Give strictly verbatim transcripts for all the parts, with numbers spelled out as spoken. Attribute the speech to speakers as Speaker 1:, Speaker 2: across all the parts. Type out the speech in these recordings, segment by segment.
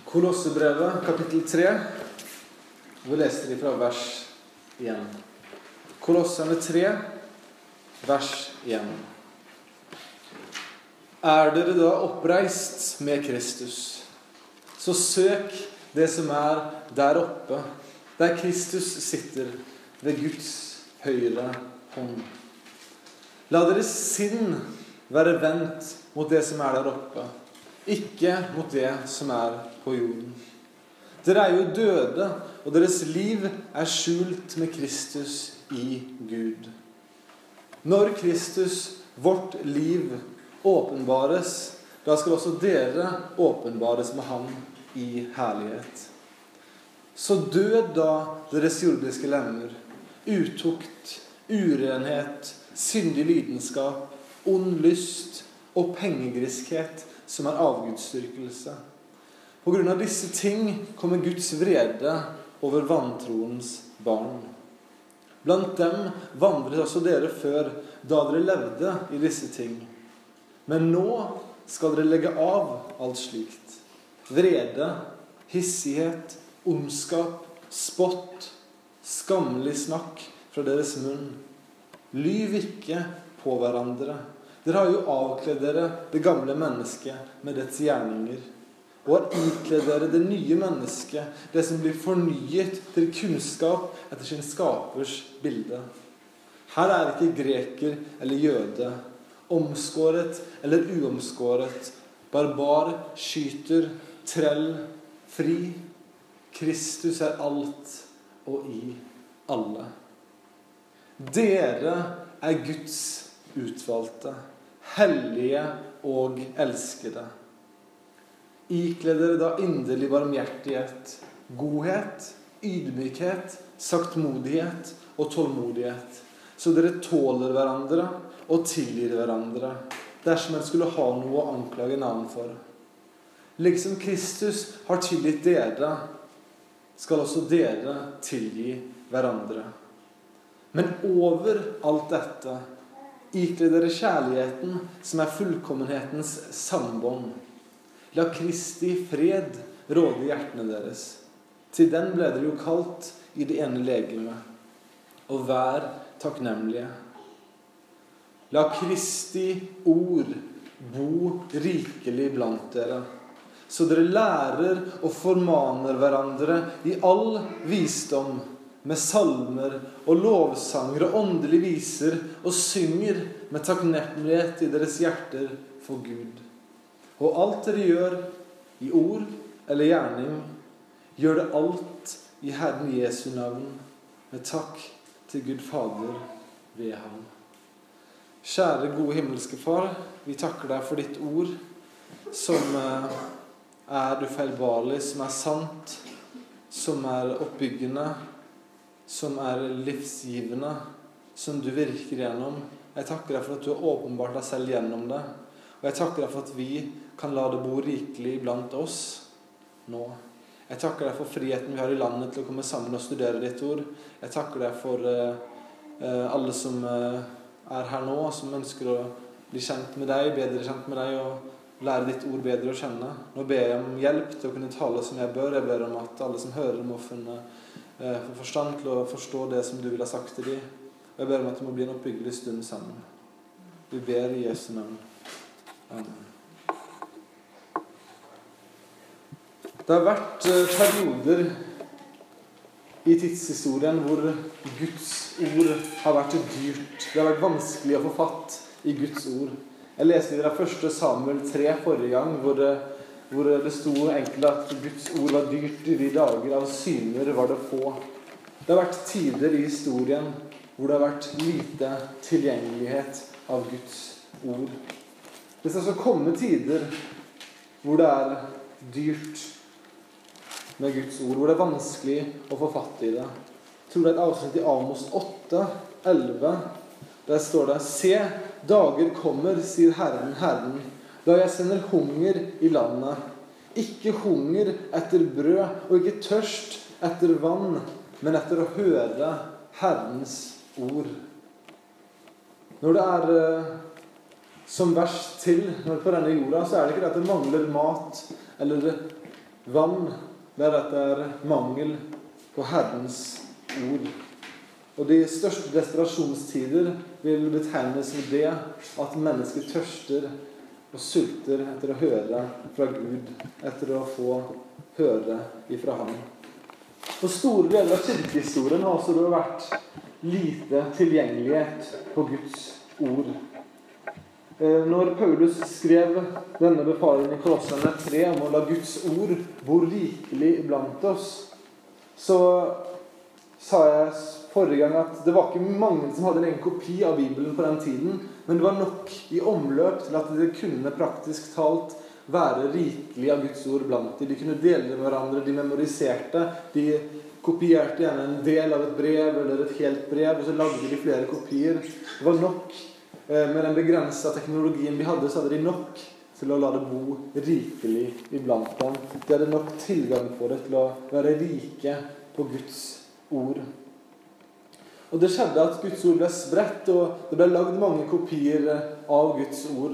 Speaker 1: Kolossebrevet, kapittel tre. Vi leser det fra vers én. Kolosserne tre, vers én. Er dere da oppreist med Kristus, så søk det som er der oppe, der Kristus sitter ved Guds høyre hånd. La deres sinn være vendt mot det som er der oppe, ikke mot det som er på jorden. Dere er jo døde, og deres liv er skjult med Kristus i Gud. Når Kristus, vårt liv, åpenbares, da skal også dere åpenbares med ham i herlighet. Så død da deres jordiske lemmer, utukt, urenhet, syndig lidenskap, ond lyst og pengegriskhet som er avgudsdyrkelse. På grunn av disse ting kommer Guds vrede over vantroens barn. Blant dem vandret også dere før, da dere levde i disse ting. Men nå skal dere legge av alt slikt. Vrede, hissighet, ondskap, spott, skammelig snakk fra deres munn. Lyv ikke på hverandre. Dere har jo avkledd dere det gamle mennesket med dets gjerninger, og har ikledd dere det nye mennesket, det som blir fornyet til kunnskap etter sin skapers bilde. Her er ikke greker eller jøde, omskåret eller uomskåret, barbar, skyter, trell, fri. Kristus er alt og i alle. Dere er Guds utvalgte, hellige og elskede. Ikle dere da inderlig barmhjertighet, godhet, ydmykhet, saktmodighet og tålmodighet, så dere tåler hverandre og tilgir hverandre, dersom en skulle ha noe å anklage navn for. Liksom Kristus har tilgitt dere, skal også dere tilgi hverandre. Men over alt dette, ikle dere kjærligheten som er fullkommenhetens sambånd. La Kristi fred råde i hjertene deres. Til den ble dere jo kalt i det ene legeme. Og vær takknemlige. La Kristi ord bo rikelig blant dere, så dere lærer og formaner hverandre i all visdom, med salmer og lovsanger og åndelige viser, og synger med takknemlighet i deres hjerter for Gud. Og alt dere gjør, i ord eller gjerning, gjør det alt i Herren Jesu navn, med takk til Gud Fader ved ham. Kjære gode himmelske Far, vi takker deg for ditt ord, som er ufeilbarlig, som er sant, som er oppbyggende, som er livsgivende, som du virker gjennom. Jeg takker deg for at du har åpenbart deg selv gjennom det, og jeg takker deg for at vi kan la det bo rikelig blant oss nå. Jeg takker deg for friheten vi har i landet til å komme sammen og studere ditt ord. Jeg takker deg for uh, alle som uh, er her nå, som ønsker å bli kjent med deg, bedre kjent med deg, og lære ditt ord bedre å kjenne. Nå ber jeg om hjelp til å kunne tale som jeg bør. Jeg ber om at alle som hører må finne uh, forstand til å forstå det som du vil ha sagt til dem. Og jeg ber om at det må bli en oppbyggelig stund sammen. Vi ber i Jesu navn. Amen. Det har vært perioder i tidshistorien hvor Guds ord har vært dyrt. Det har vært vanskelig å få fatt i Guds ord. Jeg leste i det første Samuel tre forrige gang, hvor det, hvor det sto enkelt at Guds ord var dyrt. I de dager av syner var det få. Det har vært tider i historien hvor det har vært lite tilgjengelighet av Guds ord. Det skal også komme tider hvor det er dyrt med Guds ord, hvor det er vanskelig å få fatt i det. Jeg tror det er et avsnitt i Amos åtte, elleve. Der står det: Se, dager kommer, sier Herren, Herren, da jeg sender hunger i landet. Ikke hunger etter brød, og ikke tørst etter vann, men etter å høre Herrens ord. Når det er uh, som verst til når på denne jorda, så er det ikke det at det mangler mat eller vann, det er at det er mangel på Herrens ord. Og de største desperasjonstider vil betegnes med det at mennesker tørster og sulter etter å høre fra Gud, etter å få høre ifra ham. For store deler av kirkehistorien har også det vært lite tilgjengelighet på Guds ord. Når Paulus skrev denne befalingen i Kolosserne tre om å la Guds ord bo rikelig blant oss, så sa jeg forrige gang at det var ikke mange som hadde en egen kopi av Bibelen på den tiden, men det var nok i omløp til at det kunne praktisk talt være rikelig av Guds ord blant dem. De kunne dele med hverandre, de memoriserte, de kopierte gjerne en del av et brev eller et helt brev, og så lagde de flere kopier. Det var nok, med den begrenset teknologien de hadde, så hadde de nok til å la det bo rikelig iblant dem. De hadde nok tilgang på det til å være rike på Guds ord. Og det skjedde at Guds ord ble spredt, og det ble lagd mange kopier av Guds ord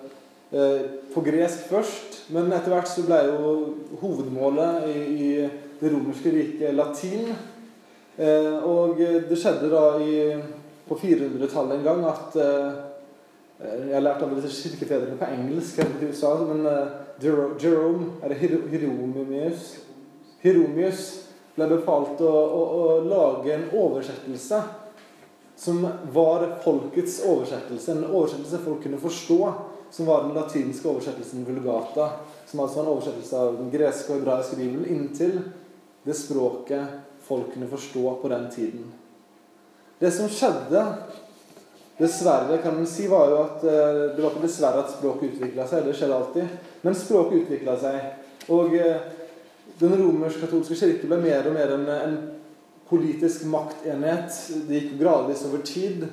Speaker 1: på gresk først, men etter hvert så ble jo hovedmålet i, i det romerske riket latin. Og det skjedde da i, på firehundretallet en gang at jeg lærte alle disse kirkefedrene på engelsk her i U S A, men Jerome, eller Hieronymus, Hieronymus ble befalt å, å, å lage en oversettelse som var folkets oversettelse, en oversettelse folk kunne forstå, som var den latinske oversettelsen Vulgata, som altså var en oversettelse av den greske og hebraiske Bibelen, inntil det språket folk kunne forstå på den tiden. Det som skjedde, dessverre kan man si, var jo at det var ikke dessverre at språket utviklet seg, det skjedde alltid, men språket utviklet seg, og den romersk-katolske kirke ble mer og mer en, en politisk maktenhet. Det gikk gradvis over tid.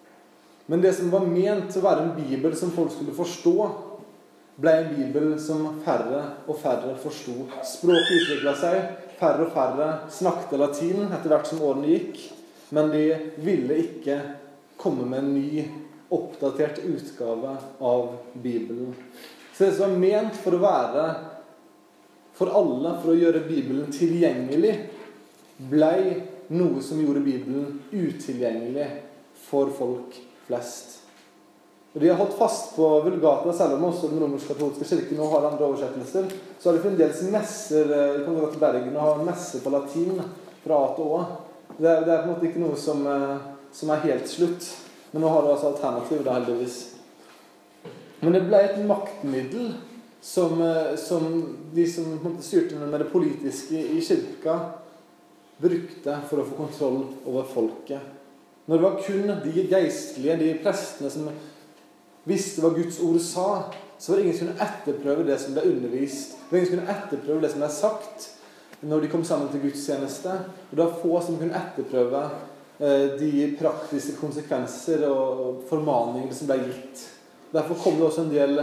Speaker 1: Men det som var ment å være en bibel som folk skulle forstå, ble en bibel som færre og færre forsto. Språket utviklet seg, færre og færre snakket latin etter hvert som årene gikk, men de ville ikke komme med en ny, oppdatert utgave av Bibelen. Så det som var ment for å være for alle, for å gjøre Bibelen tilgjengelig, ble noe som gjorde Bibelen utilgjengelig for folk flest. Og de har holdt fast på Vulgata, selv om også den romersk-katolske kirken nå har andre oversettelser, så har de fremdeles messer, de kan gå til Bergen og ha messer på latin fra A til Å. Det er, det er på en måte ikke noe som, som er helt slutt, men nå har det altså alternativ, da heldigvis. Men det ble et maktmiddel som, som de som styrte med det politiske i kirka brukte for å få kontroll over folket. Når det var kun de geistlige, de prestene som visste hva Guds ord sa, så var det ingen som kunne etterprøve det som ble undervist. Det var ingen som kunne etterprøve det som ble sagt når de kom sammen til gudstjeneste. Og det var få som kunne etterprøve de praktiske konsekvenser og formaninger som ble gitt. Derfor kom det også en del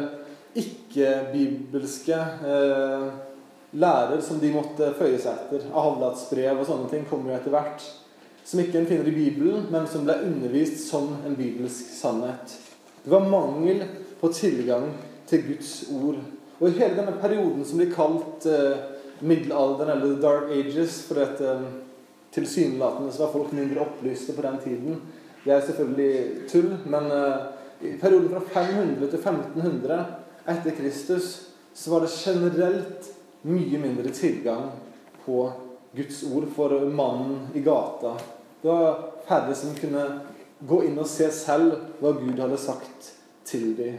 Speaker 1: ikke-bibelske eh, lærer som de måtte føye seg etter. Avlats brev og sånne ting kom jo etter hvert, som ikke en finner i Bibelen, men som ble undervist som en bibelsk sannhet. Det var mangel på tilgang til Guds ord. Og i hele denne perioden som blir kalt eh, middelalderen eller The Dark Ages, for at eh, tilsynelatende så var folk mindre opplyste på den tiden. Det er selvfølgelig tull, men eh, i perioden fra fem hundre til femten hundre etter Kristus, så var det generelt mye mindre tilgang på Guds ord for mannen i gata. Det var færre som kunne gå inn og se selv hva Gud hadde sagt til dem.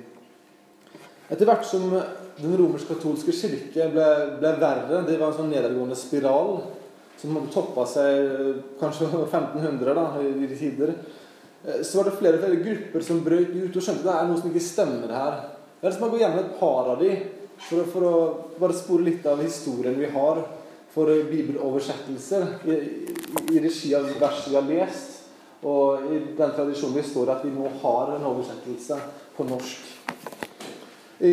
Speaker 1: Etter hvert som den romersk-katolske kirke ble, ble verre, det var en sånn nedadgående spiral, som hadde toppet seg kanskje femten hundre da, i de tider, så var det flere og flere grupper som brøt ut og skjønte at det er noe som ikke stemmer her. Det er som å gå gjennom et par av de for, for å bare spore litt av historien vi har for bibeloversettelser i, i regi av vers vi har lest, og i den tradisjonen vi står at vi nå har en oversettelse på norsk. I,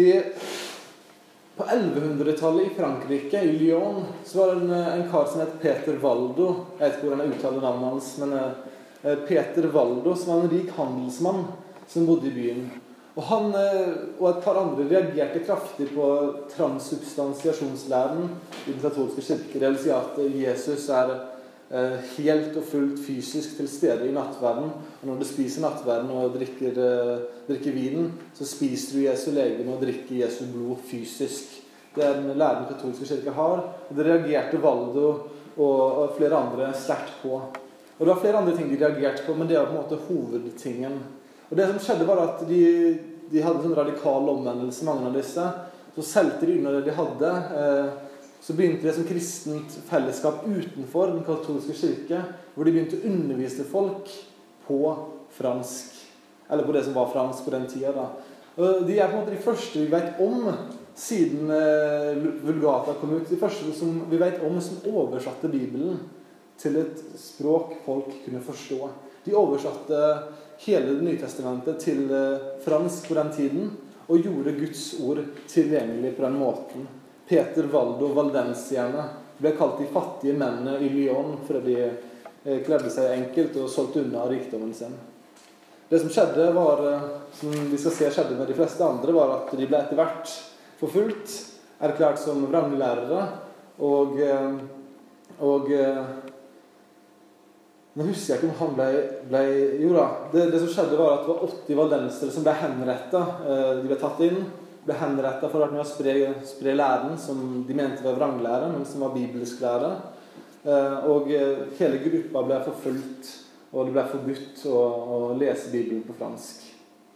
Speaker 1: på ellevehundretallet i Frankrike, i Lyon, så var det en, en kar som het Peter Valdo. Jeg vet ikke hvordan jeg uttaler navnet hans, men eh, Peter Valdo, som var en rik handelsmann som bodde i byen. Og han og et par andre reagerte kraftig på transsubstansiasjonslæren i den katolske kirke. Det vil si at Jesus er helt og fullt fysisk til stede i nattverden. Og når du spiser nattverden og drikker, drikker vinen, så spiser du Jesu legeme og drikker Jesu blod fysisk. Det er den læren den katolske kirke har. Og det reagerte Valdo og flere andre sterkt på. Og det var flere andre ting de reagerte på, men det var på en måte hovedtingen. Og det som skjedde var at de, de hadde en sånn radikal omvendelse, mange av disse. Så selte de unna det de hadde. Så begynte det som kristent fellesskap utenfor den katolske kirke, hvor de begynte å undervise folk på fransk. Eller på det som var fransk på den tida da. Og de er på en måte de første vi vet om, siden Vulgata kom ut. De første som vi vet om som oversatte Bibelen til et språk folk kunne forstå. De oversatte hele Det nye testamentet til fransk på den tiden, og gjorde Guds ord tilgjengelig på den måten. Peter Valdo Valdensierne ble kalt de fattige mennene i Lyon fordi de kledde seg enkelt og solgte unna rikdommen sin. Det som skjedde var, som vi skal se skjedde med de fleste andre, var at de ble etter hvert forfulgt, erklært som vranglærere, og, og nå husker jeg ikke om han ble, ble jo da, det, det som skjedde var at det var åtti valdensere som ble henrettet. De ble tatt inn, ble henrettet for å spre, spre læren som de mente var vranglære, men som var bibelsk lære. Og hele gruppa ble forfulgt, og det ble forbudt å, å lese Bibelen på fransk.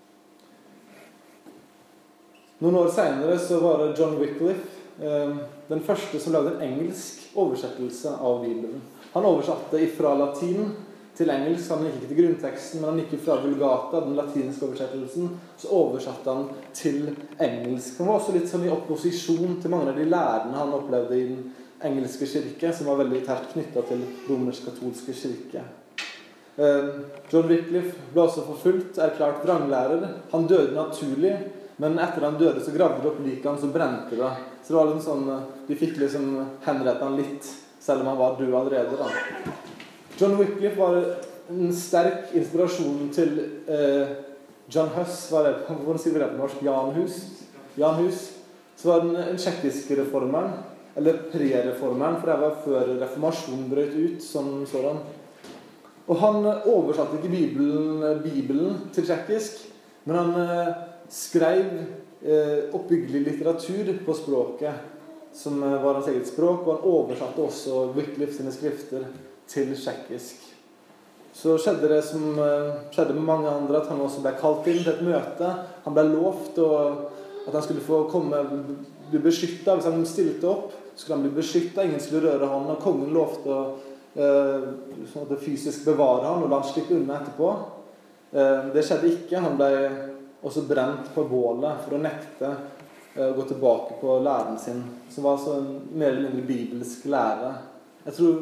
Speaker 1: Noen år senere så var det John Wycliffe, den første som lagde en engelsk oversettelse av Bibelen. Han oversatte fra latin til engelsk. Han gikk ikke til grunnteksten, men han gikk fra Vulgata, den latinske oversettelsen, så oversatte han til engelsk. Han var også litt sånn i opposisjon til mange av de lærerne han opplevde i den engelske kirke, som var veldig tært knyttet til romersk-katolske kirke. John Wycliffe ble også forfulgt, erklært vranglærer. Han døde naturlig, men etter han døde så gravde de opp liket hans og brente det. Så det var liksom sånn, de fikk liksom henrettet han litt, selv om han var død allerede da. John Wycliffe var en sterk inspirasjon til eh, John Hus, var det, hvordan sier vi det på norsk? Jan Hus. Jan Hus. Så var den en tjekkisk reformeren, eller pre-reformeren, for det var før reformasjonen brøt ut, som sådan. Og han oversatte ikke Bibelen, Bibelen til tjekkisk, men han eh, skrev eh, oppbyggelig litteratur på språket, som eh, var hans eget språk, og han oversatte også Wycliffe sine skrifter til tjekkisk. Så skjedde det som uh, skjedde med mange andre, at han også ble kalt inn til et møte. Han ble lovt og, at han skulle få komme, bli beskyttet. Hvis han stilte opp, skulle han bli beskyttet. Ingen skulle røre han, og kongen lovte å uh, sånn at fysisk bevare han, og la han slippe unna etterpå. Uh, det skjedde ikke. Han ble også brent på bålet for å nekte uh, å gå tilbake på læren sin, som var så en mer eller mindre bibelsk lære. Jeg tror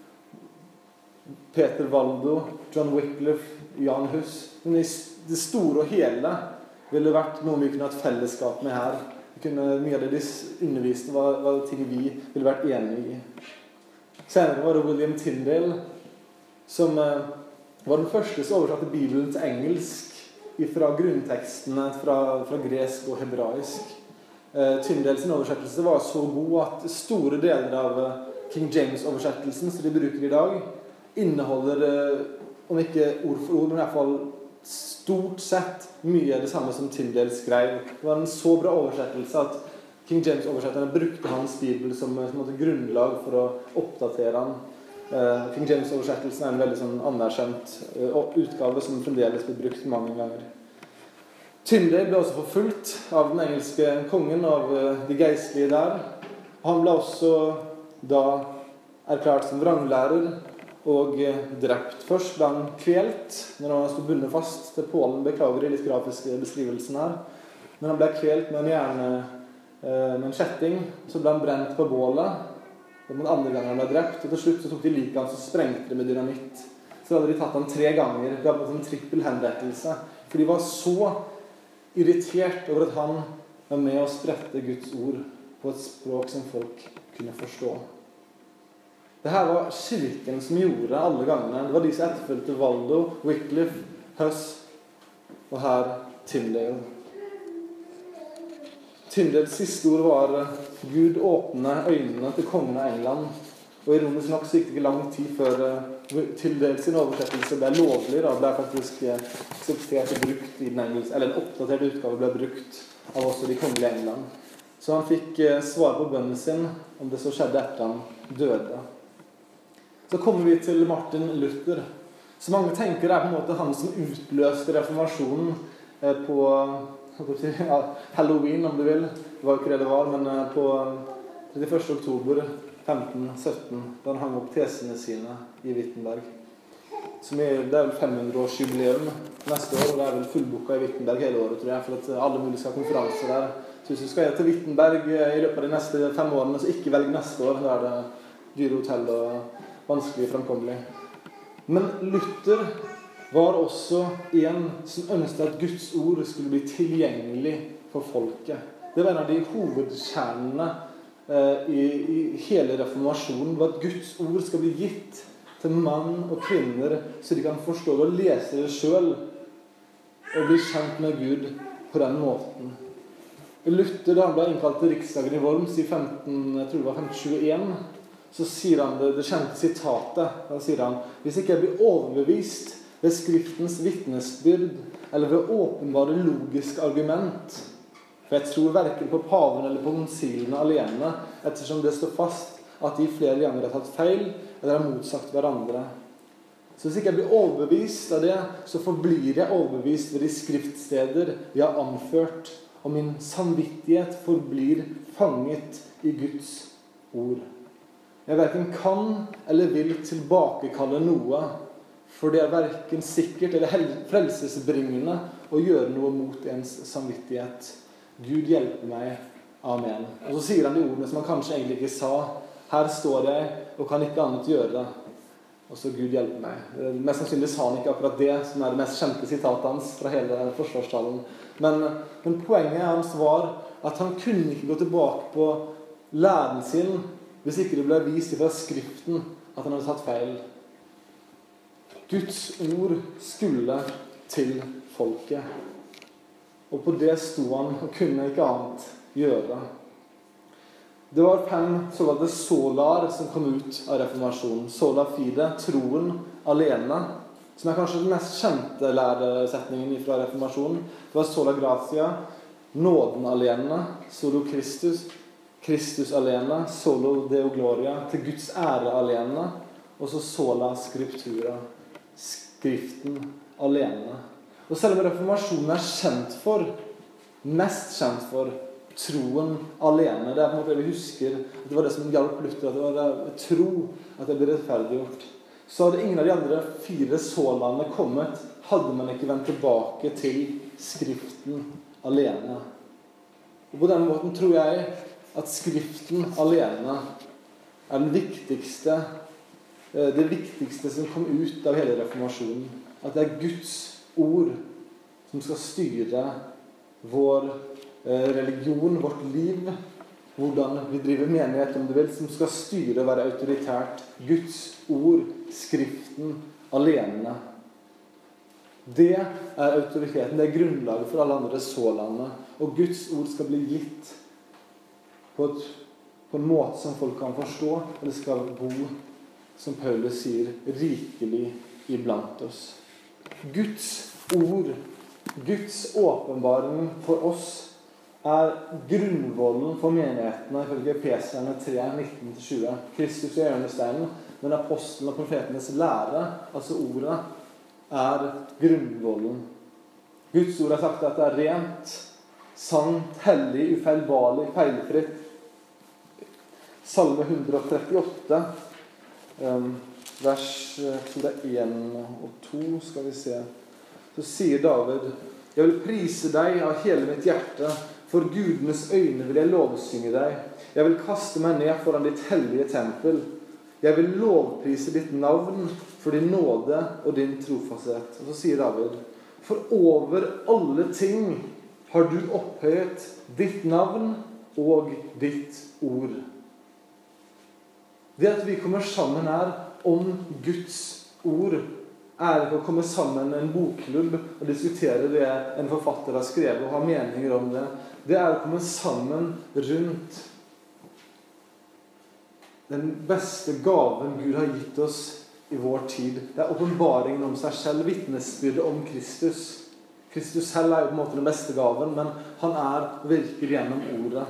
Speaker 1: Peter Valdo, John Wycliffe, Jan Hus, men i det store og hele ville vært noe vi kunne hatt fellesskap med her. Vi kunne, mye av det de underviste var, var ting vi ville vært enige i. Senere var det William Tyndale, som eh, var den første som oversatte Bibelen til engelsk fra grunntekstene fra, fra gresk og hebraisk. Eh, Tyndale sin oversettelse var så god at store deler av King James-oversettelsen som de bruker i dag, inneholder, om ikke ord for ord, men i hvert fall stort sett mye av det samme som Tyndale skrev. Det var en så bra oversettelse at King James-oversetterne brukte hans bibel som, som et grunnlag for å oppdatere han. Uh, King James-oversettelsen er en veldig sånn anerkjent uh, utgave som fremdeles blir brukt mange ganger. Tyndale ble også forfulgt av den engelske kongen, av uh, de geistlige der. Han ble også da erklært som vranglærer, og drept. Først ble han kvelt når han stod bundet fast til pålen. Beklager i litt grafiske beskrivelsen her. Men han ble kvelt med en hjerne, med en kjetting. Så ble han brent på bålet. Det var den andre gangen han ble drept. Og til slutt så tok de liket hans og sprengte det med dynamitt. Så hadde de tatt han tre ganger. Det var en trippel henrettelse. For de var så irritert over at han var med å sprette Guds ord på et språk som folk kunne forstå. Det her var kirken som gjorde alle gangene. Det var de som etterfølgte Valdo, Wycliffe, Hus og her Tyndale. Tyndales siste ord var Gud åpne øynene til kongen av England. Og ironisk nok så gikk det ikke lang tid før Tyndales sin oversettelse ble lovlig. Da ble faktisk akseptert og brukt i den engelske, eller en oppdatert utgave ble brukt av også de kongelige England. Så han fikk svar på bønnen sin, om det så skjedde etter han døde. Så kommer vi til Martin Luther. Så mange tenker det er på en måte han som utløste reformasjonen på ja, Halloween, om du vil. Det var jo ikke det det var, men på trettiførste oktober femten sytten, da han hang opp tesene sine i Wittenberg. Som er, det er vel fem hundre års jubileum neste år, og det er vel fullboka i Wittenberg hele året, tror jeg, for at alle mulige skal ha konferanser der. Så hvis du skal til Wittenberg i løpet av de neste fem årene, så ikke velg neste år, da er det dyre hotell og vanskelig fremkommelig. Men Luther var også en som ønsket at Guds ord skulle bli tilgjengelig for folket. Det var en av de hovedkjernene eh, i, i hele reformasjonen, var at Guds ord skal bli gitt til mann og kvinner, så de kan forstå det og lese det selv, og bli kjent med Gud på den måten. Luther, da han ble innkalt til riksdagen i Worms i femten, jeg tror det var femten tjueen, så sier han det, det kjente sitatet. Da sier han: hvis ikke jeg blir overbevist ved skriftens vittnesbyrd, eller ved åpenbare logiske argument, for jeg tror hverken på paven eller på konsilene alene, ettersom det står fast at de flere ganger har tatt feil, eller har motsagt hverandre. Så hvis ikke jeg blir overbevist av det, så forblir jeg overbevist ved de skriftsteder vi har anført, og min samvittighet forblir fanget i Guds ord. Jeg hverken kan eller vil tilbakekalle noe, for det er hverken sikkert eller frelsesbringende å gjøre noe mot ens samvittighet. Gud hjelper meg. Amen. Og så sier han de ordene som han kanskje egentlig ikke sa. Her står jeg og kan ikke annet gjøre. Og så Gud hjelper meg. Mest sannsynlig sa han ikke akkurat det, som er det mest kjente sitatet hans fra hele forsvarstalen. Men, men poenget hans var at han kunne ikke gå tilbake på læren sin hvis ikke det ble vist fra skriften at han hadde tatt feil. Guds ord skulle til folket. Og på det sto han og kunne ikke annet gjøre. Det var fem såkalte solar som kom ut av reformasjonen. Sola fide, troen alene, som er kanskje den mest kjente læresetningen fra reformasjonen. Det var sola gratia, nåden alene, solo Christus, Kristus alene, solo Deo gloria, til Guds ære alene, og så sola scriptura, skriften alene. Og selv om reformasjonen er kjent for, mest kjent for, troen alene, det er på en måte det vi husker, at det var det som hjalp Luther, at det var det tro, at det ble rettferdiggjort. Så hadde ingen av de andre fire sålene kommet, hadde man ikke vendt tilbake til skriften alene. Og på denne måten tror jeg at skriften alene er den viktigste, det viktigste som kom ut av hele reformasjonen. At det er Guds ord som skal styre vår religion, vårt liv, hvordan vi driver menighet, om du vil, som skal styre og være autoritært. Guds ord, skriften alene. Det er autoriteten, det er grunnlaget for alle andre sålene. Og Guds ord skal bli gitt på, et, på en måte som folk kan forstå, og det skal bo, som Paulus sier, rikelig iblant oss. Guds ord, Guds åpenbaring for oss, er grunnvollen for menighetene ifølge Efeserne tre, nitten til tjue. Kristus er hjørnesteinen, men apostelen og profetenes lære, altså ordet, er grunnvollen. Guds ord har sagt at det er rent, sant, hellig, ufeilbarlig, feilfritt. Salme one thirty-eight, um, vers én og to, skal vi se. Så sier David: jeg vil prise deg av hele mitt hjerte, for gudenes øyne vil jeg lovsynge deg. Jeg vil kaste meg ned foran ditt hellige tempel. Jeg vil lovprise ditt navn for din nåde og din trofasthet. Og så sier David: for over alle ting har du opphøyet ditt navn og ditt ord. Det at vi kommer sammen her om Guds ord, er ikke å komme sammen i en bokklubb og diskutere det en forfatter har skrevet og ha meninger om det. det er å komme sammen rundt den beste gaven Gud har gitt oss i vår tid. Det er åpenbaringen om seg selv, vitnesbyrdet om Kristus. Kristus selv er jo på en måte den beste gaven, men han er og virker gjennom ordet.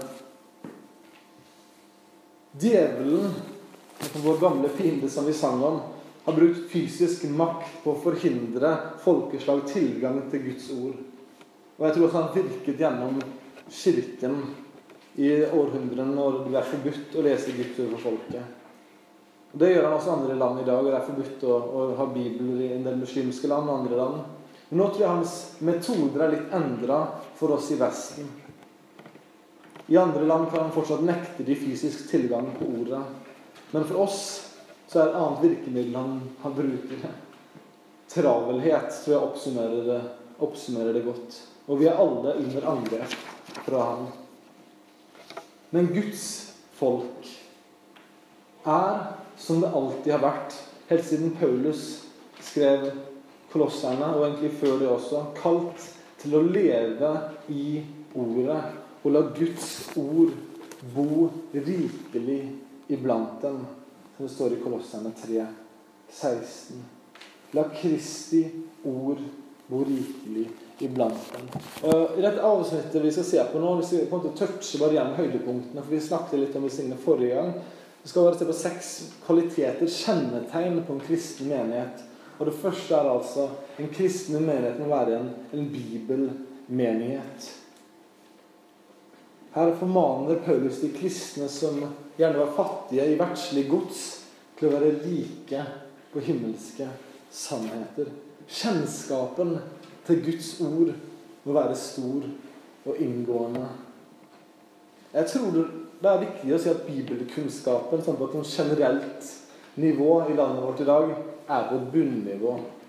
Speaker 1: Djevelen, vår gamle fiende som vi sang om, har brukt fysisk makt på å forhindre folkeslag tilgang til Guds ord. Og jeg tror at han har virket gjennom kirken i århundrene når det er forbudt å lese Guds ord for folket. Og det gjør han også i andre land i dag, og det er forbudt å, å ha bibler i en del muslimske land og andre land. Men nå tror jeg hans metoder er litt endret for oss i Vesten. I andre land kan han fortsatt nekte de fysisk tilgang på ordet. Men for oss så er det et annet virkemiddel han, han bruker. Travelhet, tror jeg oppsummerer det, oppsummerer det godt. Og vi er alle under angrep fra ham. Men Guds folk er, som det alltid har vært, helt siden Paulus skrev Kolosserne, og egentlig før det også, kalt til å leve i ordet, og la Guds ord bo rikelig iblant dem. Som det står i Kolosserne tre seksten. La Kristi ord bo rikelig iblant dem. Og i dette avsnittet vi skal se på nå, vi skal på en måte touche bare gjennom høydepunktene, for vi snakket litt om det forrige gang. Vi skal bare se på seks kvaliteter, kjennetegn på en kristen menighet. Og det første er altså, en kristen menighet må være en, en bibelmenighet. Her formaner Paulus de kristne som gjerne var fattige i verdslig gods, til å være rike på himmelske sannheter. Kjennskapen til Guds ord må være stor og inngående. Jeg tror det er viktig å si at bibelkunnskapen sånn på et generelt nivå i landet vårt i dag er på et bunnivå.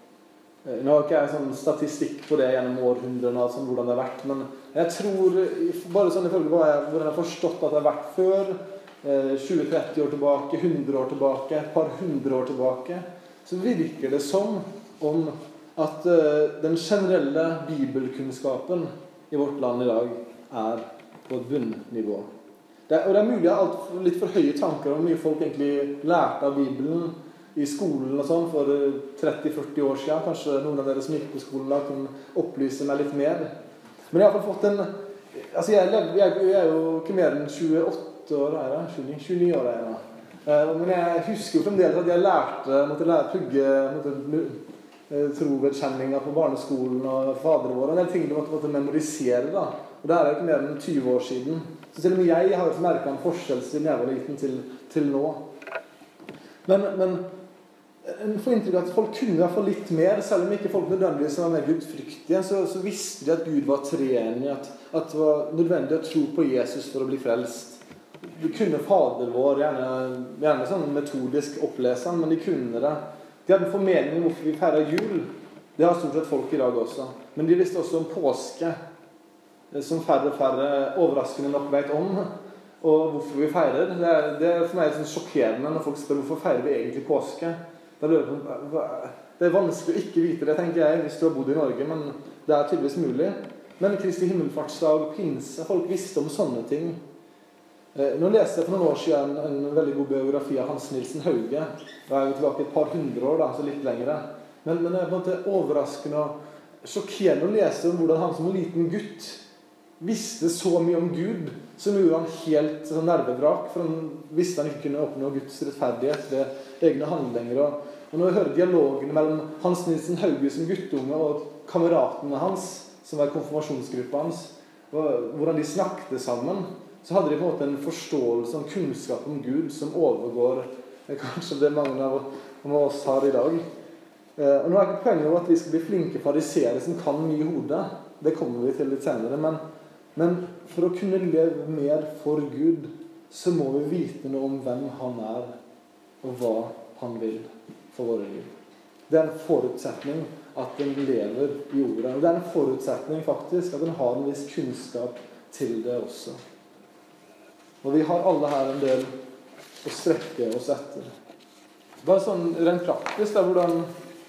Speaker 1: Nå har ikke jeg sånn statistikk på det gjennom århundrene, sånn, hvordan det har vært, men jeg tror, bare sånn ifølge hva jeg, hvordan jeg har forstått at det har vært før, tjue tretti år tilbake, hundre år tilbake, et par hundre år tilbake, så virker det som om at den generelle bibelkunnskapen i vårt land i dag er på et bunnivå. Det, og det er mulig å ha litt for høye tanker om mye folk egentlig lærte av Bibelen i skolen og sånn for tretti førti år siden. Kanskje noen av dere som gikk på skolen da kan opplyse meg litt mer. Men jeg har fått en... Altså jeg, lever, jeg, jeg er jo ikke mer enn tjueåtte år, er jeg? tjueni, tjueni år er jeg da. Men jeg husker jo fremdeles at jeg lærte, måtte lære pugge, måtte trovedkjenninger på barneskolen og fader vår. En del ting du måtte, måtte memorisere da. Og det er jo ikke mer enn tyve år siden. Så til og med jeg har merket en forskjell siden jeg var liten til, til nå. Men, men en får inntrykk at folk kunne i hvert fall litt mer, selv om ikke folk nødvendigvis var mer gudfryktige, så, så visste de at Gud var treenig, at, at det var nødvendig å tro på Jesus for å bli frelst. De kunne fader vår, gjerne, gjerne sånn metodisk opplesen, men de kunne det. De hadde en formening om hvorfor vi feirer jul. Det har stort sett folk i dag også. Men de visste også om påske, som færre og færre overraskende nok vet om, og hvorfor vi feirer. Det er, det er for meg sånn sjokkerende når folk spør hvorfor feirer vi egentlig påske. Det er vanskelig å ikke vite det, tenker jeg, hvis du har bodd i Norge, men det er tydeligvis mulig. Men Kristi himmelfartsdag, pinse, folk visste om sånne ting. Nå leste jeg for noen år siden en, en veldig god biografi av Hans Nilsen Hauge. Da er vi tilbake et par hundre år, da, så litt lengre. Men, men det er på en måte overraskende og sjokkerende å lese om hvordan han som en liten gutt visste så mye om Gud, som gjorde han helt sånn nervevrak, for han visste han ikke kunne oppnå Guds rettferdighet ved egne handlinger. Og, og når jeg hører dialogen mellom Hans Nilsen Hauge som guttunge og kameratene hans, som var konfirmasjonsgruppa hans, og hvordan de snakket sammen, så hadde de på en måte en forståelse og kunnskap om Gud som overgår kanskje det mange av oss har i dag. Og nå er ikke poenget at vi skal bli flinke fariseere som kan mye i hodet. Det kommer vi til litt senere, men Men for å kunne leve mer for Gud, så må vi vite noe om hvem han er, og hva han vil for våre liv. Det er en forutsetning at den lever i ordet. Og det er en forutsetning faktisk at den har en viss kunnskap til det også. Og vi har alle her en del å strekke oss etter. Bare sånn rent praktisk, da, hvordan...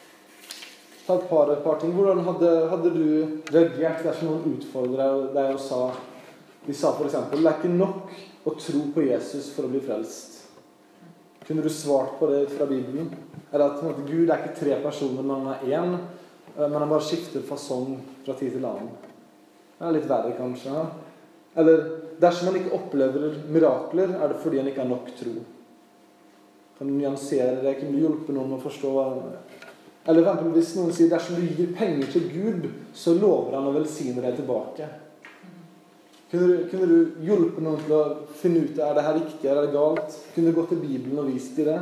Speaker 1: Ta et par, et par ting. Hvordan hadde, hadde du reagert dersom noen utfordret deg og sa De sa for eksempel, det er ikke nok å tro på Jesus for å bli frelst. Kunne du svart på det fra Bibelen? Eller at på en måte, Gud er ikke tre personer, men han er én, men han bare skifter fasong fra tid til annen. Det er litt verre kanskje. Ja? Eller, dersom man ikke opplever mirakler, er det fordi han ikke har nok tro. Kan du nyansere det? Kan du hjelpe noen å forstå hva... Eller for eksempel, hvis noen sier, dersom du gir penger til Gud, så lover han å velsigne deg tilbake. Kunne du, kunne du hjelpe noen til å finne ut, er det her riktig, er det galt? Kunne du gå til Bibelen og vise dem det?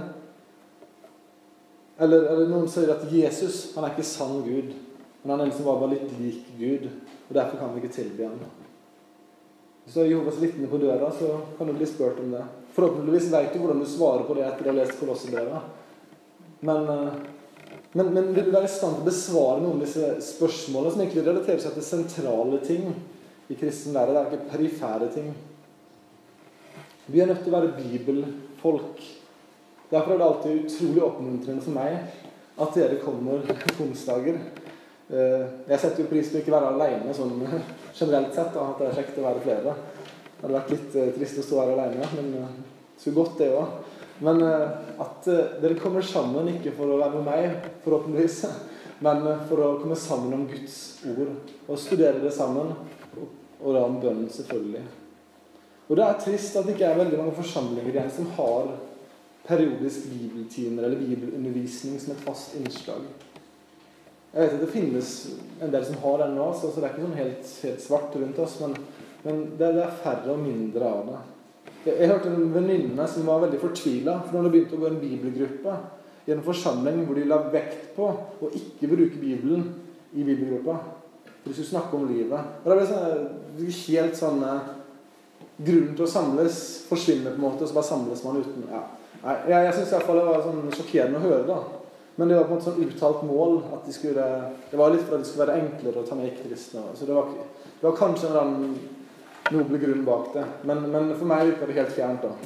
Speaker 1: Eller, eller noen sier at Jesus, han er ikke sann Gud, men han er en som var bare litt lik Gud, og derfor kan vi ikke tilby han. Hvis du har Jehovas vitne på døra, så kan du bli spurt om det. Forhåpentligvis vet du hvordan du svarer på det etter å ha lest Kolossebrevet. Men, men, men vil du være i stand til å besvare noen av disse spørsmålene som egentlig relaterer seg til sentrale ting i kristen lære? Det er ikke perifere ting. Vi er nødt til å være bibelfolk. Derfor er det alltid utrolig oppmuntrende for meg at dere kommer på onsdager. Jeg setter jo pris på ikke være alene, sånn generelt sett, og at det er kjekt å være flere. Det hadde vært litt trist å stå her alene, men så godt det også. Men at dere kommer sammen, ikke for å være med meg, forhåpentligvis, men for å komme sammen om Guds ord, og studere det sammen, og da om bønnen selvfølgelig. Og det er trist at det ikke er veldig mange forsamlinger igjen som har periodisk bibeltimer eller bibelundervisning som et fast innslag. Jeg vet at det finnes en del som har den nå, så det er ikke sånn helt, helt svart rundt oss, men, men det, det er færre og mindre av det. Jeg, jeg hørte en venninne som var veldig fortvilet, for hun hadde begynt å gå i en bibelgruppe i en forsamling hvor de la vekt på å ikke bruke Bibelen i bibelgruppa. For de skulle snakke om livet. Og det ble sånn, helt sånn grunnen til å samles forsvinner på en måte, og så bare samles man uten. Ja. Nei, jeg, jeg synes i hvert fall det var sånn sjokkerende å høre da. Men det var på en måte sånn uttalt mål at de skulle, det var litt for at det skulle være enklere å ta med ikke-kristne. Så det var, det var kanskje en annen noble grunn bak det. Men, men for meg virker det helt fjernt da.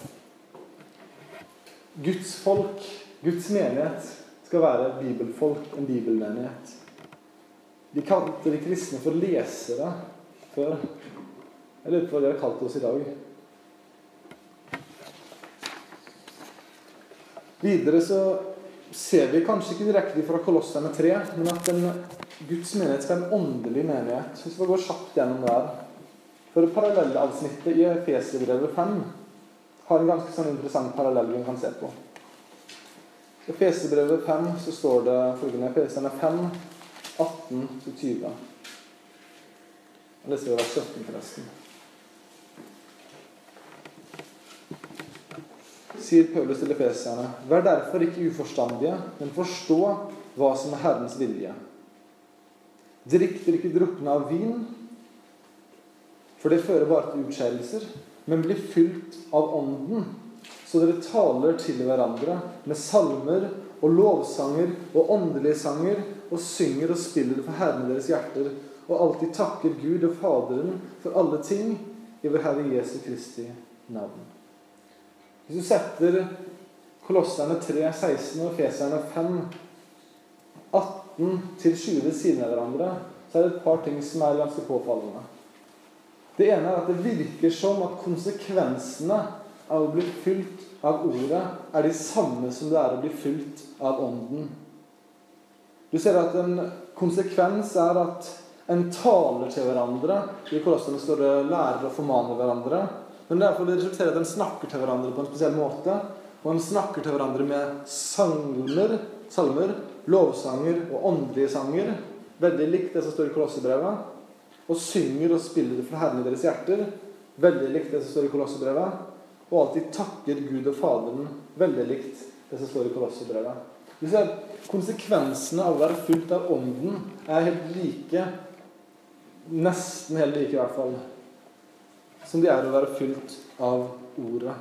Speaker 1: Guds folk, Guds menighet, skal være bibelfolk, en bibelmenighet. De kalte de kristne for lesere før. Jeg lurer på hva de har kalt oss i dag. Videre så ser vi kanskje ikke direkte fra Kolosserne tre, men at en Guds menighet skal være en åndelig menighet. Hvis vi går kjapt gjennom der. For parallellavsnittet i Efeserbrevet fem har en ganske sånn interessant parallell vi kan se på. I Efeserbrevet fem så står det følgende, Efeserne fem, atten til tjue. Og det skal være sytten forresten. Sier Paulus til Efeserne, vær derfor ikke uforstandige, men forstå hva som er Herrens vilje. Drikk dere ikke drukne av vin, for det fører bare til utskeielser, men bli fylt av ånden, så dere taler til hverandre med salmer og lovsanger og åndelige sanger, og synger og spiller for Herren i deres hjerter, og alltid takker Gud og Faderen for alle ting i vår Herre Jesu Kristi navn. Hvis du setter Kolosserne tre, seksten og Efeserne fem, atten til tjue ved siden av hverandre, så er det et par ting som er ganske påfallende. Det ene er at det virker som at konsekvensene av å bli fylt av ordet er de samme som det er å bli fylt av ånden. Du ser at en konsekvens er at en taler til hverandre. I Kolosserne står det lærer og formaner hverandre. Men derfor det resulterer at en snakker til hverandre på en spesiell måte, og en snakker til hverandre med salmer, salmer, lovsanger og åndelige sanger, veldig likt det som står i Kolossebrevet, og synger og spiller for Herren i deres hjerter, veldig likt det som står i Kolossebrevet, og alltid takker Gud og Faderen, veldig likt det som står i Kolossebrevet. Du ser, konsekvensene av å være fullt av ånden er helt like, nesten helt like i hvert fall, som de er å være fylt av ordet.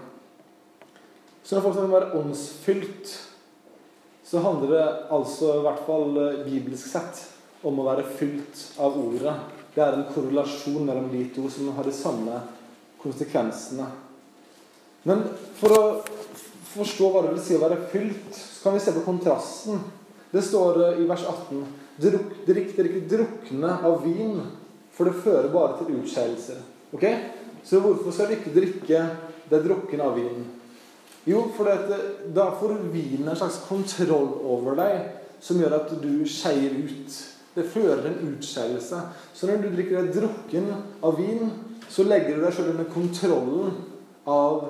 Speaker 1: Så når folk skal være åndsfylt, så handler det altså i hvert fall bibelsk sett om å være fylt av ordet. Det er en korrelasjon mellom de to som har de samme konsekvensene. Men for å forstå hva det vil si å være fylt, så kan vi se på kontrasten. Det står i vers atten, drikk dere ikke drukne av vin, for det fører bare til utskeielser. Ok? Så hvorfor skal du ikke drikke det drukken av vin? Jo, for det, da får vinen en slags kontroll over deg, som gjør at du skeier ut. Det fører en utskeielse. Så når du drikker deg drukken av vin, så legger du deg selv under kontrollen av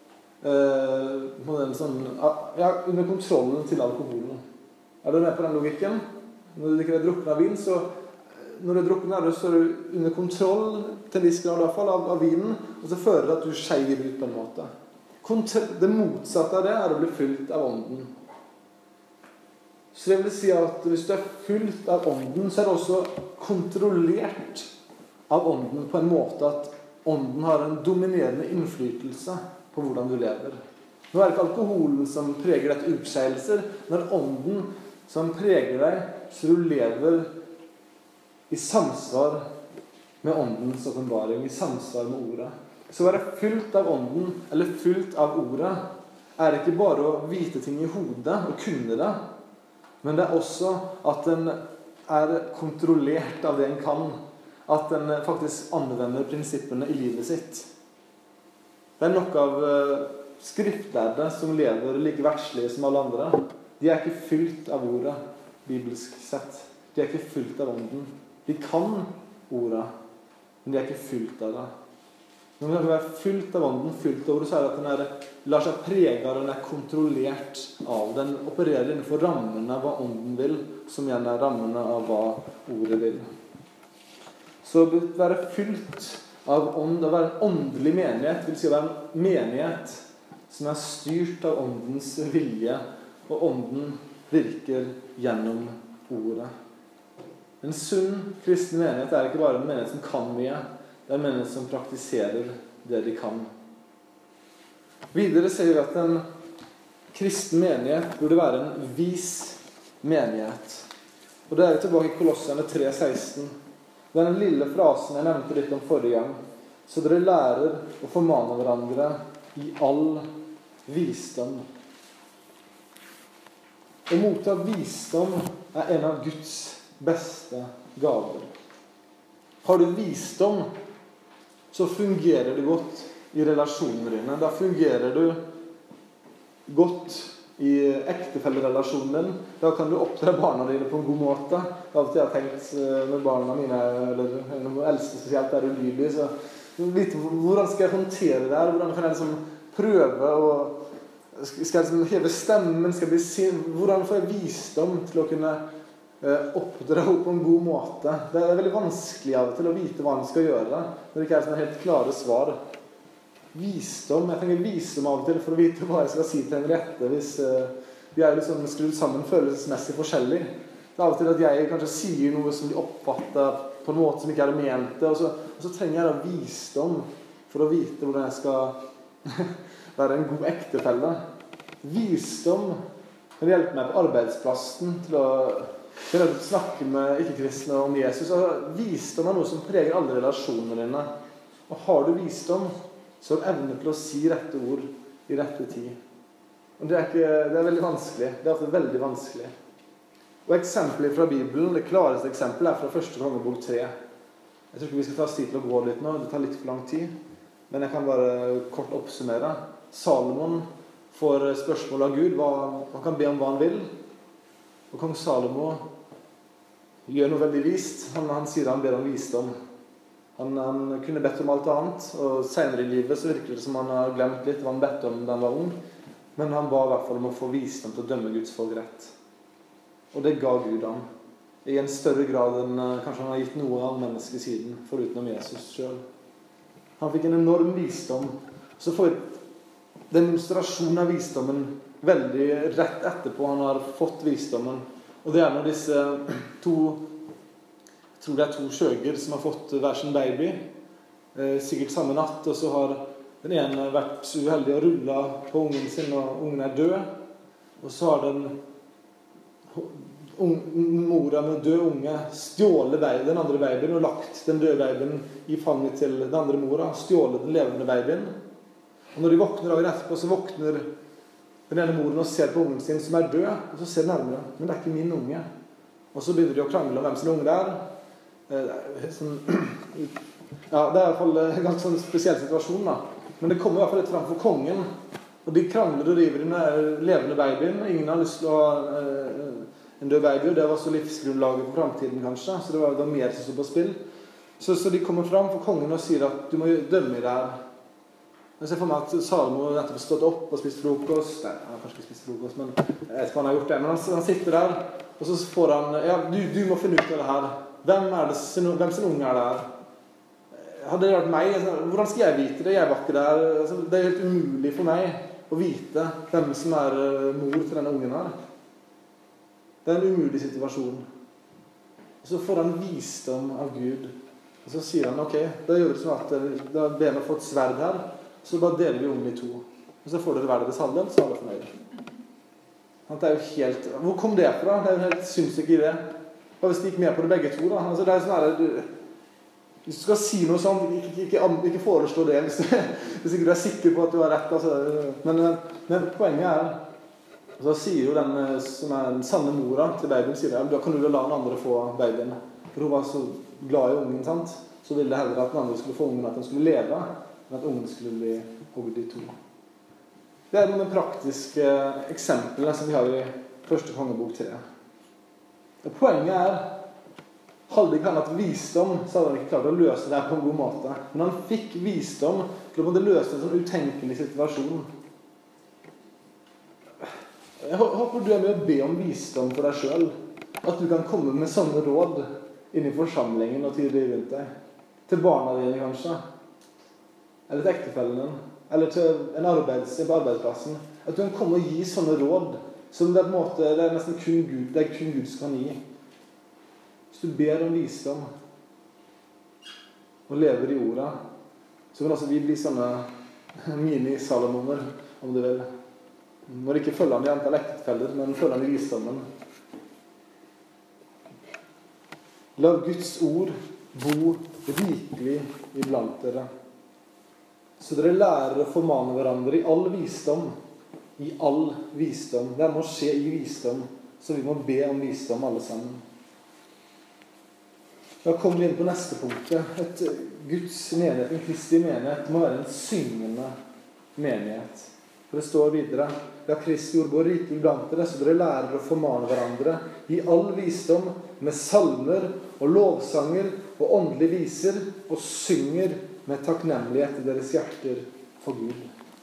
Speaker 1: eh, sånn, ja, under kontrollen til alkoholen. Er du med på den logikken? Når du drikker deg drukken av vin, så når du er drukken av det, så er du under kontroll til en viss grad i hvert fall, av, av vinen, og så fører det at du skeier ut på en måte. Kontro- det motsatte av det er å bli fylt av ånden. Så det vil si at hvis du er fylt av ånden, så er det også kontrollert av ånden på en måte at ånden har en dominerende innflytelse på hvordan du lever. Nå er det ikke alkoholen som preger deg til utskeielser, men det er ånden som preger deg, så du lever i samsvar med åndens åpenbaring, i samsvar med ordet. Så å være fylt av ånden, eller fylt av ordet, er ikke bare å vite ting i hodet og kunne det, men det er også at en er kontrollert av det en kan, at en faktisk anvender prinsippene i livet sitt. Det er nok av skriftlærde som lever like verdslige som alle andre. De er ikke fylt av ordet, bibelsk sett. De er ikke fylt av ånden. De kan ordet, men de er ikke fylt av det. Når man er fylt av ånden, fylt av ordet, så er det at den er, lar seg prege av, den er kontrollert av. Den opererer innenfor rammene av hva ånden vil, som igjen er rammene av hva ordet vil. Så å være fylt av ånd, å være en åndelig menighet, vil si å være en menighet som er styrt av åndens vilje, og ånden virker gjennom ordet. En sunn kristen menighet er ikke bare en menighet som kan mye, det er en menighet som praktiserer det de kan. Videre ser vi at en kristen menighet burde være en vis menighet. Og det er jo tilbake i Kolosserne tre seksten. Det er den lille frasen jeg nevnte litt om forrige gang. Så dere lærer å formane hverandre i all visdom. Å motta visdom er en av Guds beste gaver. Har du visdom, så fungerer det godt i relasjonene dine. Da fungerer du godt i ektefellerelasjonen din. Da kan du oppdra barna dine på en god måte. Av og til har jeg tenkt når barna mine, eller når eldste spesielt er ulydige, så vite hvordan skal jeg håndtere det her? Hvordan kan jeg liksom prøve å skal jeg liksom heve stemmen? Skal jeg bli sin? Hvordan får jeg visdom til å kunne oppdra henne på en god måte? Det er veldig vanskelig av og til å vite hva han skal gjøre når det ikke er sånne helt klare svar. Visdom, jeg trenger visdom av og til for å vite hva jeg skal si til en rette hvis uh, vi er liksom skrudd sammen følelsesmessig forskjellig. Det er av og til at jeg kanskje sier noe som de oppfatter på en måte som ikke er det mente, og så, og så trenger jeg da visdom for å vite hvordan jeg skal være en god ektefelle. Visdom kan hjelpe meg på arbeidsplassen til å til å snakke med ikke-kristne om Jesus. Altså, visdom er noe som preger alle relasjonene dine. Og har du visdom, så har du evne til å si rette ord i rette tid. Og det er, ikke, det er veldig vanskelig. Det er ofte veldig vanskelig. Og eksempler fra Bibelen, det klareste eksempelet er fra første kongebok tre. Jeg tror ikke vi skal ta oss tid til å gå litt nå, det tar litt for lang tid. Men jeg kan bare kort oppsummere. Salomon får spørsmål av Gud, hva, han kan be om hva han vil. Og kong Salomo gjør noe veldig vist. Han, han sier han ber om visdom. Han, han kunne bedt om alt annet, og senere i livet så virker det som han har glemt litt hva han bedt om da han var ung. Men han ba i hvert fall om å få visdom til å dømme Guds folk rett. Og det ga Gud ham. I en større grad enn kanskje han har gitt noe av menneskesiden, foruten om Jesus selv. Han fikk en enorm visdom. Så får demonstrasjon av visdommen veldig rett etterpå han har fått visdommen. Og det er når disse to, jeg tror det er to skjøger som har fått hver sin baby, eh, sikkert samme natt, og så har den ene vært så uheldig å rulle på ungen sin, og ungen er død. Og så har den mora med død unge stjålet den andre babyen og lagt den døde babyen i fanget til den andre mora, stjålet den levende babyen. Og når de våkner dagen etterpå, så våkner den ene moren og ser på ungen sin som er død, og så ser den nærmere, men det er ikke min unge. Og så begynner de å krangle om hvem sin unge det er. Sånn, Ja, det er i hvert fall en ganske sånn spesiell situasjon da. Men det kommer i hvert fall litt frem for kongen. Og de krangler og river i den levende babyen. Ingen har lyst til å ha eh, en død baby, og det var også livsgrunnlaget for fremtiden kanskje. Så det var, det var mer som stod på spill. Så, så de kommer frem for kongen og sier at du må dømme i det her. Jeg ser for meg at Salomo nettopp har stått opp og spist frokost. Nei, han har kanskje ikke spist frokost, men jeg vet ikke hva han har gjort det. Men han, han sitter der, og så får han, ja, du, du må finne ut av det her. Hvem er det, hvem sin unge er det her? Hadde det vært meg, hvordan skal jeg vite det? Jeg var ikke der. Altså, det er helt umulig for meg å vite hvem som er mor til denne ungen her. Det er en umulig situasjon. Og så får han visdom av Gud. Og så sier han, ok, da gjør vi sånn at da ber vi å få et sverd her, så bare deler vi ungen i to. Og så får dere hver deres halvdel, så er alle fornøyd. Det er jo helt... Hvor kom det fra? Det er jo helt synssykt i det. Hva hvis de gikk med på det begge to da? Altså, det er sånn her... Du, hvis du skal si noe sånt, ikke, ikke, ikke, ikke foreslå det hvis, du, hvis ikke du er sikker på at du har rett. Altså, men, men, men poenget er... Så sier jo den som er den sanne mora til babyen, sier det, da kan du jo la den andre få babyen. For hun var så glad i ungen, sant? Så ville det heller at den andre skulle få ungen, at den skulle leve, men at ungen skulle bli hogget i to. Det er noen praktiske eksempler som vi har i første kongebok tre. Og poenget er, hadde ikke han hatt visdom, så hadde han ikke klart å løse det på en god måte. Men han fikk visdom til å måtte løse en sånn utenkelig situasjon. Jeg håper du er med å be om visdom for deg selv. At du kan komme med sånne råd inn i forsamlingen og tidlig rundt deg. Til barna dine kanskje. Eller til ektefellen din. Eller til en arbeids, på arbeidsplassen. At du kan komme og gi sånne råd som det er, på en måte, det er nesten kun Gud, det er kun Gud som kan gi. Hvis du ber om visdom og lever i ordet, så kan også vi bli sånne mini-salomoner, om du vil. Når ikke følger han i antall ektefeller, men følger han i visdommen. La Guds ord bo rikelig iblant dere. Så dere lærer å formane hverandre i all visdom. I all visdom. Det må skje i visdom. Så vi må be om visdom alle sammen. Da kommer vi inn på neste punkt. Et Guds menighet, en Kristi menighet, må være en syngende menighet. For det står videre, la Kristi ord bo rikelig blant dere, så dere lærer å formane hverandre i all visdom, med salmer og lovsanger og åndelige viser, og synger med takknemlighet i deres hjerter for Gud.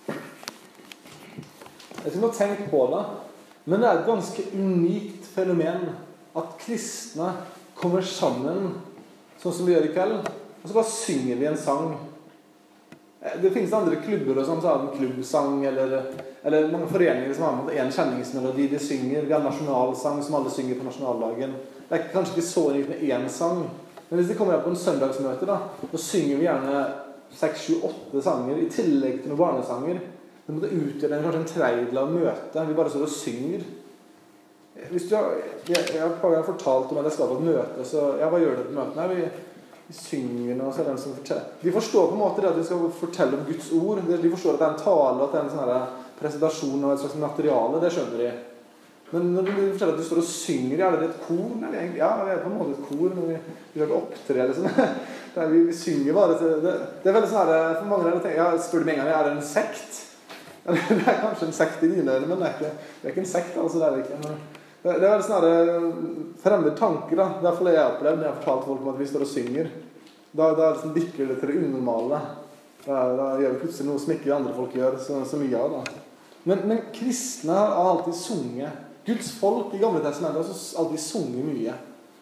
Speaker 1: Jeg skal nå tenke på det, men det er et ganske unikt fenomen at kristne kommer sammen, sånn som vi gjør i kveld, og så bare synger vi en sang. Det finnes andre klubber og sånn, så har de en klubbsang, eller, eller mange foreninger som har en kjenningsmelodi de synger. Vi har en nasjonalsang som alle synger på nasjonaldagen. Det er kanskje ikke så rikt med én sang, men hvis de kommer her på en søndagsmøte da, så synger vi gjerne seks, sju, åtte sanger i tillegg til noen barnesanger. Det måtte utgjøre en, kanskje en tredjedel av møtet. Vi bare står og synger. Hvis du har, jeg, jeg har fortalt om at jeg skal på et møte, så ja, hva gjør dere på møtene? Vi Vi synger noe, så er det den som forteller. De forstår på en måte det at vi skal fortelle om Guds ord. De forstår at det er en tale, at det er en sånn presentasjon av et slags materiale. Det skjønner de. Men når de forteller at du står og synger, er det et kor? Nei, ja, vi er på en måte et kor, men vi, vi gjør det opptre, liksom. Vi, vi synger bare til det. Det er veldig sånn her, for mange der, ja, spør du med en gang, er det en sekt? Det er kanskje en sekt i dine øyne, men det er ikke, det er ikke en sekt, altså det er det ikke. Men det er veldig sånne fremmede tanker da. Derfor har jeg opplevd når jeg har fortalt folk om at vi står og synger. Da, da liksom bikker det til det unormale. Da, da gjør vi plutselig noe som ikke andre folk gjør så, så mye av da. Men, men kristne har alltid sunget. Guds folk i gamle testamentet har alltid sunget mye.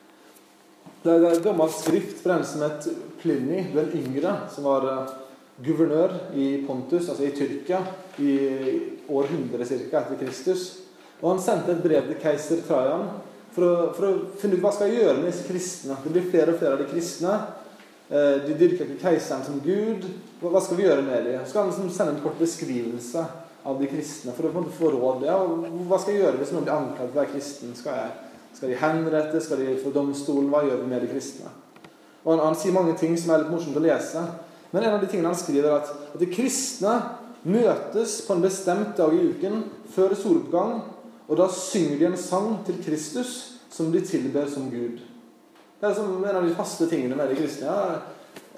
Speaker 1: Det er et gammelt skrift fra en som het Pliny, den yngre, som var guvernør i Pontus, altså i Tyrkia, i år hundre cirka etter Kristus. Og han sendte et brev til keiser Trajan for å, for å finne ut hva skal jeg gjøre med disse kristne. Det blir flere og flere av de kristne. De dyrker ikke keiseren som Gud. Hva skal vi gjøre med dem? Så skal han sende en kort beskrivelse av de kristne for å få råd. Ja, hva skal jeg gjøre hvis noen blir anklaget for å være kristen? Skal, jeg, skal de henrette? Skal de få domstolen? Hva gjør vi med de kristne? Og han, han sier mange ting som er litt morsomt å lese. Men en av de tingene han skriver er at, at de kristne møtes på en bestemt dag i uken før soloppgang, og da synger de en sang til Kristus som de tilber som Gud. Det er som en av de faste tingene med de kristne. Ja,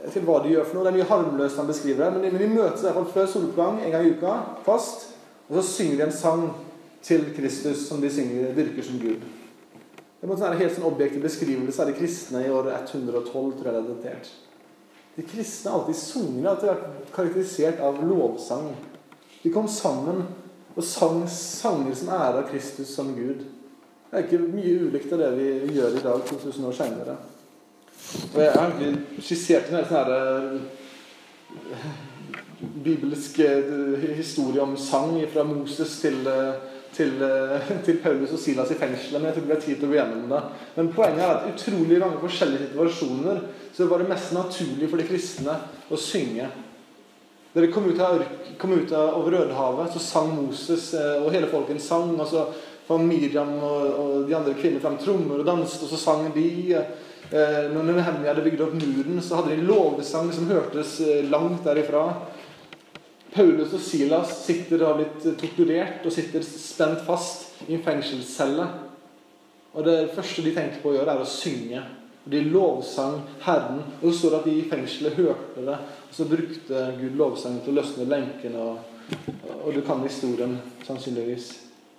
Speaker 1: til hva de gjør for noe. Det er mye harmløst han beskriver det, men de møtes i hvert fall før soloppgang, en gang i uka, fast, og så synger de en sang til Kristus som de synger, virker som Gud. Det måtte være en helt sånn objektiv beskrivelse av de kristne i år ett hundre og tolv, tror jeg det er datert. De kristne har alltid sunget, alltid vært karakterisert av lovsang. De kom sammen og sang sanger som ærer Kristus som Gud. Det er ikke mye ulikt av det vi gjør i dag, to tusen år senere. Og jeg har egentlig skissert en sånn her bibelsk historie om sang fra Moses til, til, til Paulus og Silas i fengselet, men jeg tror det blir tid til å gå gjennom det. Men poenget er at utrolig mange forskjellige situasjoner så var det mest naturlig for de kristne å synge. Da de kom ut av, kom ut av over Rødehavet, så sang Moses og hele folket en sang, og så var Miriam og, og de andre kvinner frem trommer og danset, og så sang de. Eh, når Nehemia hadde bygd opp muren, så hadde de en lovsang som hørtes langt derifra. Paulus og Silas sitter og har blitt torturert og sitter spent fast i en fengselscelle. Og det første de tenkte på å gjøre er å synge. Og de lovsang Herren, og så står det at de i fengselet hørte det, og så brukte Gud lovsang til å løsne lenken, og, og du kan historien sannsynligvis.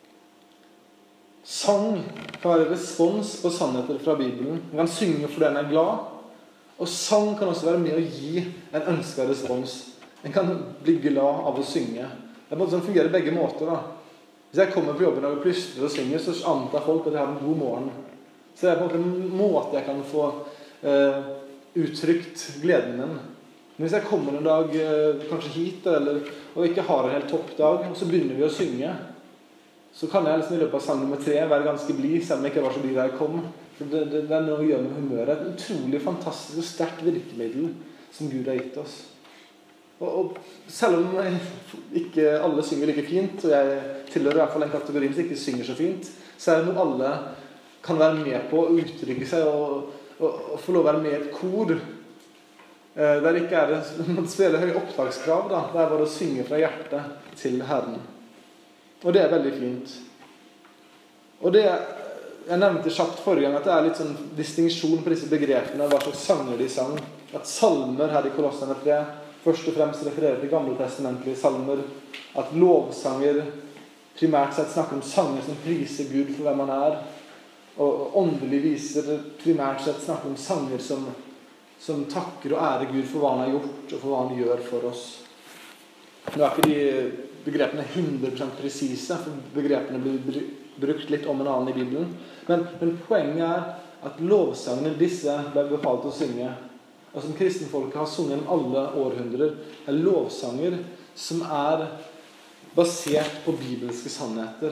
Speaker 1: Sang kan være respons på sannheter fra Bibelen. Man kan synge fordi en er glad. Og sang kan også være med å gi en ønsket respons. En kan bli glad av å synge. Det er måte som fungerer begge måter. Da. Hvis jeg kommer på jobben og plystrer og synger, så antar folk at jeg har en god morgen. Så det er på en måte en måte jeg kan få eh, uttrykt gleden min. Men hvis jeg kommer en dag eh, kanskje hit, eller, og ikke har en helt toppdag, og så begynner vi å synge, så kan jeg liksom i løpet av sang nummer tre være ganske blid, selv om jeg ikke var så blid da jeg kom. For det, det, det er noe å gjøre med humøret. Et utrolig fantastisk og sterkt virkemiddel som Gud har gitt oss. Og, og selv om ikke alle synger like fint, og jeg tilhører i hvert fall en kategori som ikke synger så fint, så er det noe alle kan være med på å uttrykke seg og, og, og få lov å være med i et kor. Eh, der ikke er det, man spiller høye opptakskrav, da. Det er bare å synge fra hjertet til Herren. Og det er veldig fint. Og det, jeg nevnte kjapt forrige gang at det er litt sånn distinksjon på disse begrepene, hva slags sanger de sang. At salmer her i Kolossene tre først og fremst refererer til gamle testamentlige salmer. At lovsanger primært sett snakker om sanger som priser Gud for hvem han er. Og åndelig viser primært sett snakker om sanger som, som takker og ærer Gud for hva han har gjort og for hva han gjør for oss. Nå er ikke de begrepene hundre prosent presise, for begrepene blir brukt litt om en annen i Bibelen. Men, men poenget er at lovsangene disse ble befalt å synge, og som kristenfolket har sunget om alle århundrer, er lovsanger som er basert på bibelske sannheter.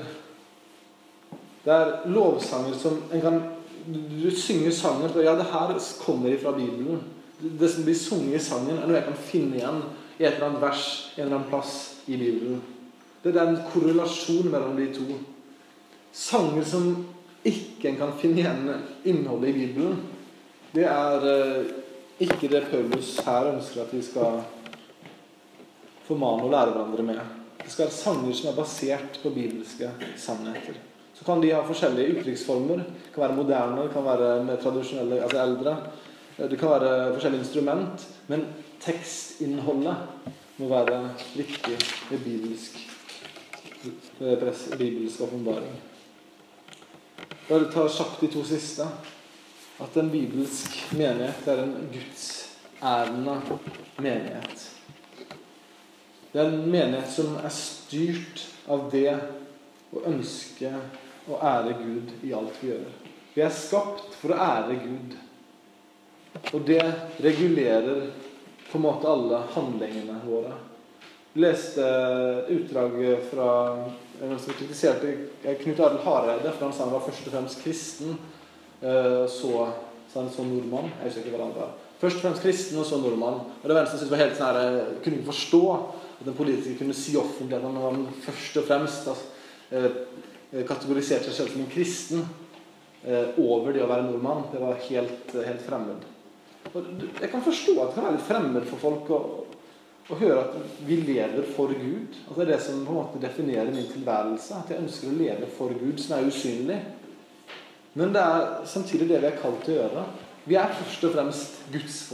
Speaker 1: Det er lovsanger som en kan, du synger sanger, og ja, det her kommer fra Bibelen. Det som blir sunget i sangen er noe jeg kan finne igjen i et eller annet vers, en eller annen plass i Bibelen. Det er en korrelasjon mellom de to. Sanger som ikke en kan finne igjen innholdet i Bibelen, det er eh, ikke det Paulus her ønsker at vi skal formane og lære hverandre med. Det skal være sanger som er basert på bibelske sannheter. Så kan de ha forskjellige uttrykksformer. Det kan være moderne, det kan være mer tradisjonelle, altså eldre. Det kan være forskjellige instrument, men tekstinnholdet må være riktig med bibelsk, bibelsk åpenbaring. Bare ta kjapt de to siste. At en bibelsk menighet er en Guds ærende menighet. Det er en menighet som er styrt av det å ønske å ære Gud i alt vi gjør. Vi er skapt for å ære Gud. Og det regulerer på en måte alle handlingene våre. Jeg leste utdrag fra en som kritiserte Knut Arild Hareide, for han sa han var først og fremst kristen, så sa han så nordmann. Jeg husker ikke hva han var. Først og fremst kristen, og så nordmann. Og det var en som syntes var helt sånn her, kunne ikke forstå at en politiker kunne si offentlig at han var først og fremst altså, kategoriserte seg selv som en kristen over det å være nordmann. Det var helt, helt fremmed. Og jeg kan forstå at det kan være litt fremmed for folk å, å høre at vi lever for Gud. At det er det som på en måte definerer min tilværelse. At jeg ønsker å leve for Gud, som er usynlig. Men det er samtidig det vi er kalt til å gjøre. Vi er først og fremst Guds folk.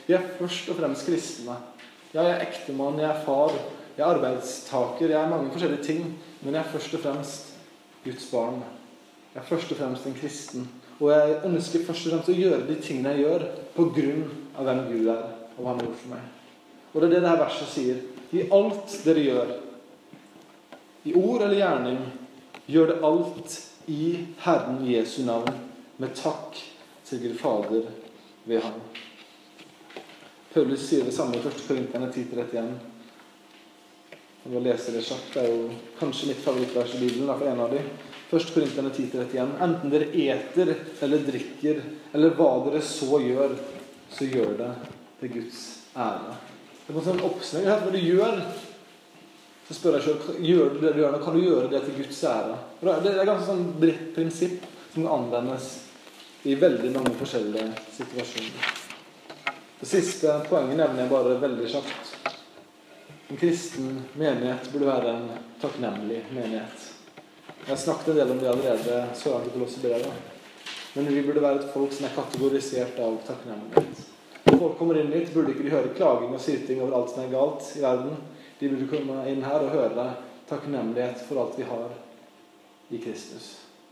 Speaker 1: Vi er først og fremst kristne. Ja, jeg er ektemann, jeg er far, jeg er arbeidstaker, jeg er mange forskjellige ting, men jeg er først og fremst Guds barn. Jeg er først og fremst en kristen. Og jeg ønsker først og fremst å gjøre de tingene jeg gjør på grunn av hvem Gud er, og hva han har gjort for meg. Og det er det dette verset sier. I alt dere gjør, i ord eller gjerning, gjør det alt i Herren Jesu navn, med takk til Gud Fader ved ham. Paulus sier det samme i første Korinterne ti trettien. Jeg vil lese det kjapt. Det er jo kanskje mitt favorittvers i Bibelen, i hvert fall en av dem. første Korinterne ti trettien. Enten dere eter eller drikker, eller hva dere så gjør, så gjør det til Guds ære. Det er en sånn oppsnøring. Hva du gjør, så spør jeg selv, gjør du det du gjør, kan du gjøre det til Guds ære? Det er et ganske sånn bredt prinsipp som anvendes i veldig mange forskjellige situasjoner. Det siste poenget nevner jeg bare veldig kjapt. En kristen menighet burde være en takknemlig menighet. Jeg har snakket en del om det allerede, så langt i Kolossebrevet. Men vi burde være et folk som er kategorisert av takknemlighet. Når folk kommer inn hit, burde ikke de høre klaging og syting over alt som er galt i verden. De burde komme inn her og høre takknemlighet for alt vi har i Kristus.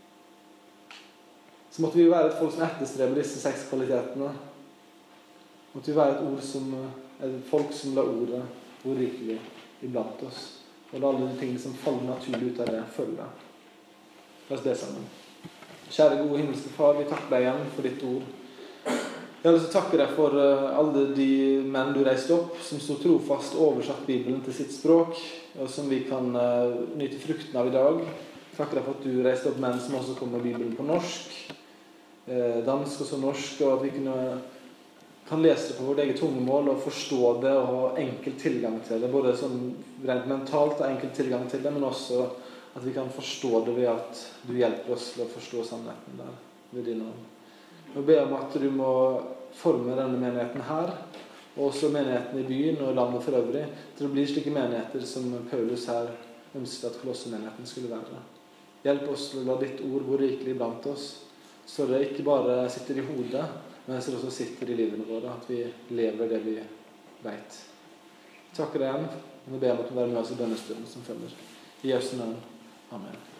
Speaker 1: Så måtte vi være et folk som etterstreber disse seks kvalitetene. Måtte vi være et, ord som, et folk som la ordet hvor rikelig iblant oss. Og la alle de tingene som faller naturlig ut av det følge. La oss be sammen. Kjære gode himmelske far, vi takker deg igjen for ditt ord. Jeg har lyst til å takke deg for alle de menn du reiste opp, som så trofast oversatt Bibelen til sitt språk, og som vi kan nyte frukten av i dag. Takker deg for at du reiste opp menn som også kom med Bibelen på norsk, dansk og så norsk, og at vi kunne, kan lese det på vårt eget tungemål og forstå det og ha enkel tilgang til det, både sånn rent mentalt og enkel tilgang til det, men også at vi kan forstå det ved at du hjelper oss til å forstå sannheten der ved din navn. Jeg ber om at du må forme denne menigheten her, og også menigheten i byen og landet for øvrig, til å bli slike menigheter som Paulus her ønsket at Kolossemenigheten skulle være. Hjelp oss til å la ditt ord gå rikelig blant oss, så det ikke bare sitter i hodet, men så det også sitter i livene våre, at vi lever det vi vet. Takk deg igjen, og ber om at du være med oss i denne stunden som følger. I Jesu navn. Amen.